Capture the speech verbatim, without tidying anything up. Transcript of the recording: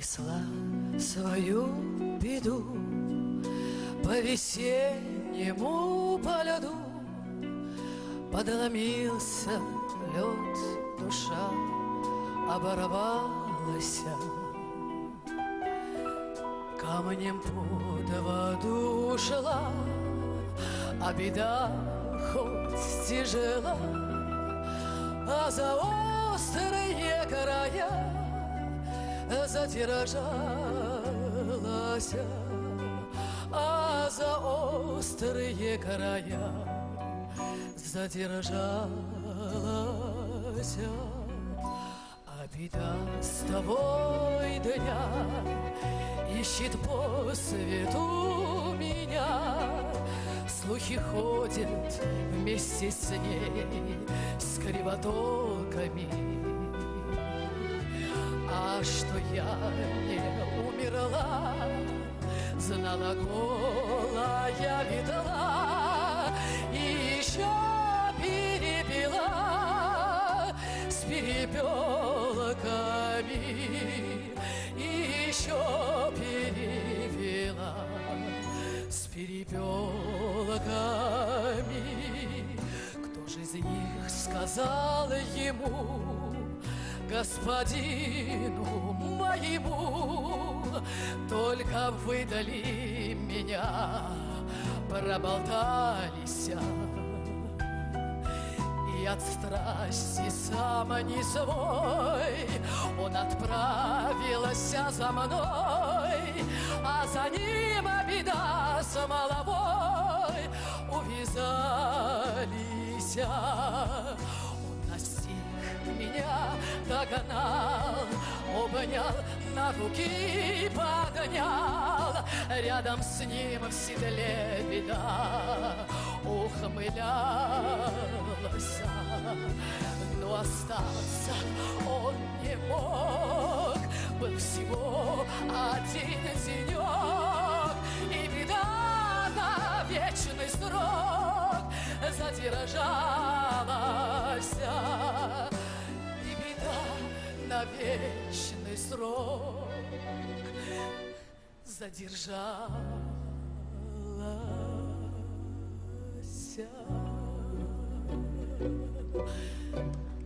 несла свою беду по весеннему по льду. Подломился лед, душа оборвалась, камнем под воду ушла, а беда хоть тяжела, а за острые края задержалась, а за острые края задержалась. А беда с того дня ищет по свету меня, слухи ходят вместе с ней, с кривотолками. А что я не умерла, знала голая ветла, и еще перепела с перепелками, и еще перепела с перепелками. Кто же из них сказал ему, господину моему, только выдали меня, проболтались, и от страсти сам не свой он отправился за мной, а за ним беда с головой увязались. Меня догнал, обнял, на руки поднял, рядом с ним в седле беда ухмылялась. Но остаться он не мог, был всего один денек, и беда на вечный срок задержалась. На вечный срок задержалась.